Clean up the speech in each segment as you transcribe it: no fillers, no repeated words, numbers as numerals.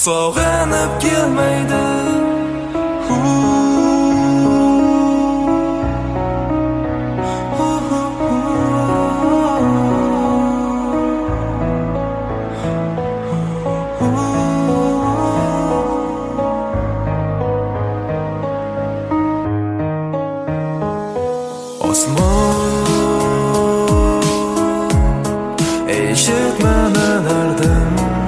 sog'inib kelmaydi. Osmon eshitmanalardim,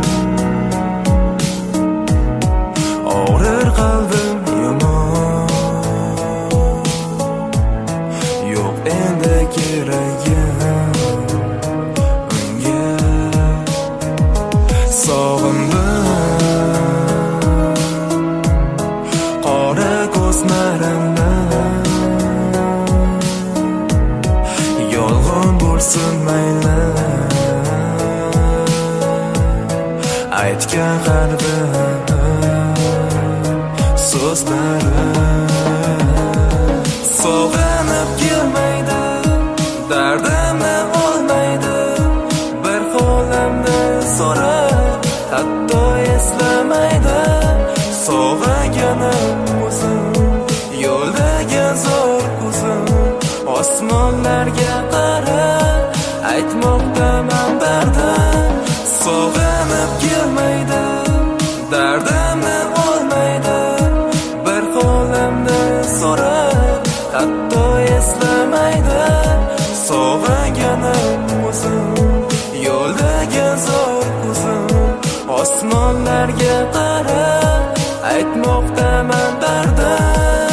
og'rir qalbim yomon. Yo'q endi keragim unga, sog'indim qora ko'zlarimni. Yolg'on bo'lsin mayli, aytgan qalbim so'zlari. Sog'inib kelmaydi, dardimni olmaydi, bir qo'limni so'rab hatto eslamaydi. Sog'inganim o'zim, yo'ldagi zo'r ko'zim, osmonlarga qarab aytmoqdaman dardim. Sog'inib kelmaydi, dardimni olmaydi, bir qo'limni so'rab hatto eslamaydi. Sog'inganim o'zim, yo'ldagi zo'r ko'zim, osmonlarga qarab aytmoqdaman dardim.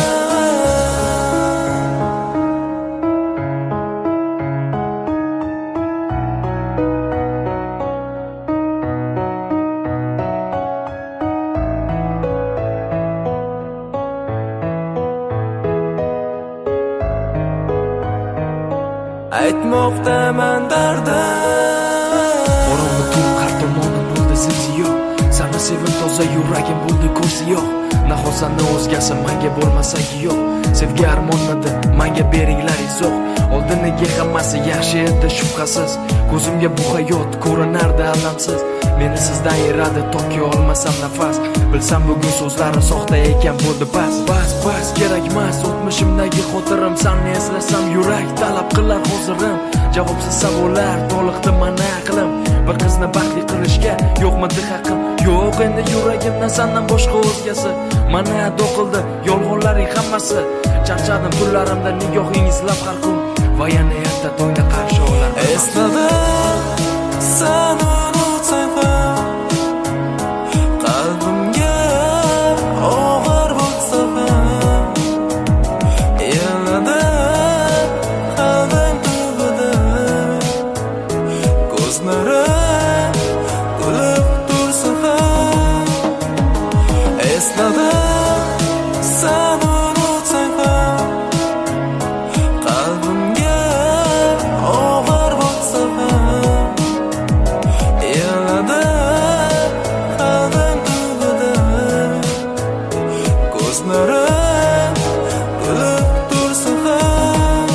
Aytmoqdaman dardim. Qorong'i tun har tomonim bo'ldi zilziyo, seni sevib toza yuragim bo'ldi ko'zi yo'q. Nahosani o'zgasi menga bo'lmasa yo'q, sevgi armonmidi menga beringlar izoh. Oldiniga hammasi yaxshi edi shubhasiz, ko'zimga bu hayot ko'rinardi alamsiz. Meni sizdan ayiradi toki olmasam nafas, bilsam bugun so'zlari soxta ekan bo'ldi bas. Bas kerakmas o'tmishimdagi xotirim, seni eslasam yurak talab qilar hozirim. Javobsiz savollar to'liqdi mana aqlim, bir qizni baxtli qilishga yo'qmidi haqqim. Yo'q endi yuragimdan sendan boshqa o'zgasi, mana do'qildi yolg'onlaring hammasi. Charchadim tunlarimda nigohingiz lab har kun, va yana erta tongda qarshi olaman. Esladim seni unutsam ham, qalbimga og'ir bo'lsa ham, yanada qalbim tug'idi, ko'zlarim kulib tursa ham. Esladim seni unutsam ham, qalbimga og'ir bo'lsa ham, yanada qalbim tug'idi, ko'zlarim kulib tursa ham.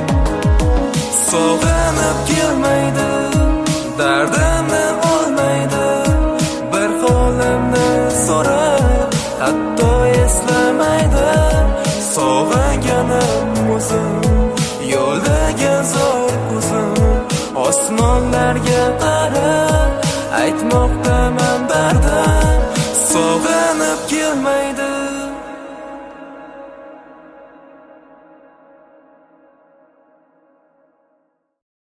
Sog'inib kelmaydi, dardimni olmaydi, bir qo'limni so'rab hatto eslamaydi. Sog'inganim o'zim, yo'ldagi zo'r ko'zim, osmonlarga qarab aytmoqdaman dardim. Sog'inib kelmaydi.